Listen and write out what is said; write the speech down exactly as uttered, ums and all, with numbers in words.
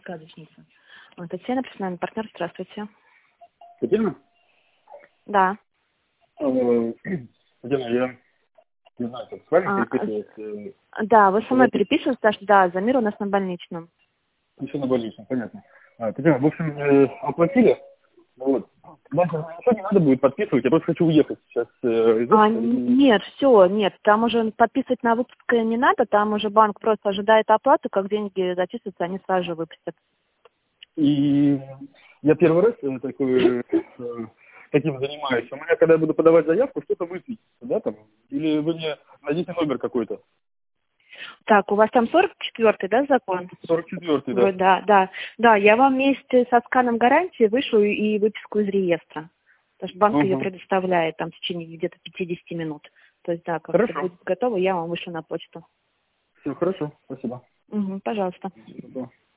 сказочница. Вот, Татьяна, профессиональный партнер, здравствуйте. Татьяна? Да. Э, Татьяна, я не знаю, как с вами А, переписывать. да, вы со мной переписываетесь, потому что да, Замир у нас на больничном. Еще на больничном, понятно. А, Татьяна, в общем, э, оплатили. Вот. Дальше ничего не надо будет подписывать, я просто хочу уехать сейчас э, из А, офиса. н- нет, все, нет, там уже подписывать на выпуск не надо, там уже банк просто ожидает оплату, как деньги зачислятся, они сразу же выпустят. И я первый раз э, такой, э, таким занимаюсь. У меня, когда я буду подавать заявку, что-то высветится, да, там? Или вы мне найдите номер какой-то? Так, у вас там сорок четвёртый, да, закон? сорок четвёртый, да. Вроде, да, да. Да, я вам вместе со сканом гарантии вышлю и выписку из реестра. Потому что банк ее Угу. предоставляет там в течение где-то пятьдесят минут. То есть, да, как это Хорошо. будет готово, я вам вышлю на почту. Все, хорошо. Спасибо. Угу, пожалуйста. Спасибо.